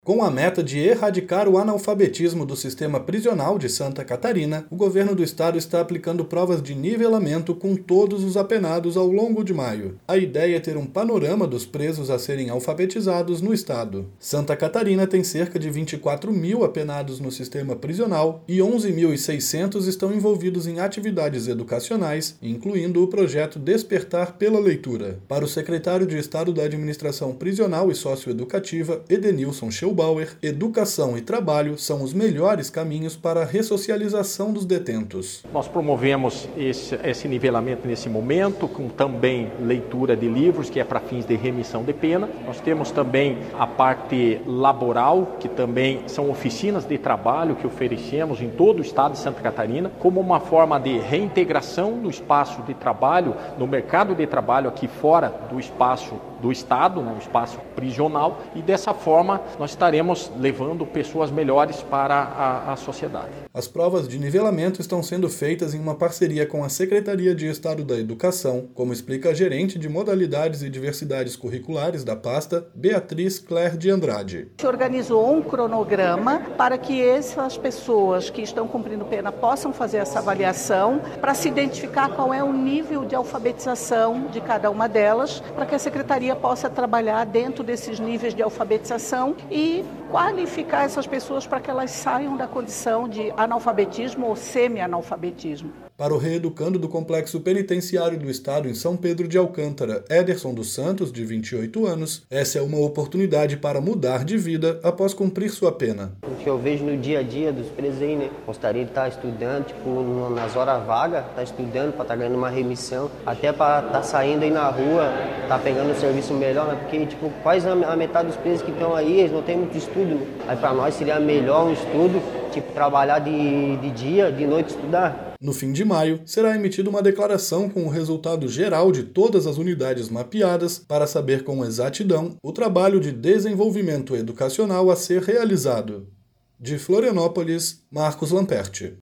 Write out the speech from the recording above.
Com a meta de erradicar o analfabetismo do sistema prisional de Santa Catarina, o governo do estado está aplicando provas de nivelamento com todos os apenados ao longo de maio. A ideia é ter um panorama dos presos a serem alfabetizados no estado. Santa Catarina tem cerca de 24 mil apenados no sistema prisional e 11.600 estão envolvidos em atividades educacionais, incluindo o projeto Despertar pela Leitura. Para o secretário de Estado da Administração Prisional e Socioeducativa, Edenilson Bauer, educação e trabalho são os melhores caminhos para a ressocialização dos detentos. Nós promovemos esse nivelamento nesse momento, com também leitura de livros, que é para fins de remissão de pena. Nós temos também a parte laboral, que também são oficinas de trabalho que oferecemos em todo o estado de Santa Catarina, como uma forma de reintegração no espaço de trabalho, no mercado de trabalho aqui fora do espaço do estado, o espaço prisional, e dessa forma nós estaremos levando pessoas melhores para a sociedade. As provas de nivelamento estão sendo feitas em uma parceria com a Secretaria de Estado da Educação, como explica a gerente de Modalidades e Diversidades Curriculares da pasta, Beatriz Claire de Andrade. A gente organizou um cronograma para que essas pessoas que estão cumprindo pena possam fazer essa avaliação, para se identificar qual é o nível de alfabetização de cada uma delas, para que a Secretaria possa trabalhar dentro desses níveis de alfabetização e qualificar essas pessoas para que elas saiam da condição de analfabetismo ou semi-analfabetismo. Para o reeducando do Complexo Penitenciário do Estado em São Pedro de Alcântara, Ederson dos Santos, de 28 anos, essa é uma oportunidade para mudar de vida após cumprir sua pena. O que eu vejo no dia a dia dos presos aí, gostaria de estar estudando, nas horas vagas, estar estudando para estar ganhando uma remissão, até para estar saindo aí na rua, estar pegando um serviço melhor, porque quase a metade dos presos que estão aí, eles não têm muito estudo. Aí para nós seria melhor um estudo, trabalhar de dia, de noite estudar. No fim de maio, será emitida uma declaração com o resultado geral de todas as unidades mapeadas para saber com exatidão o trabalho de desenvolvimento educacional a ser realizado. De Florianópolis, Marcos Lamperti.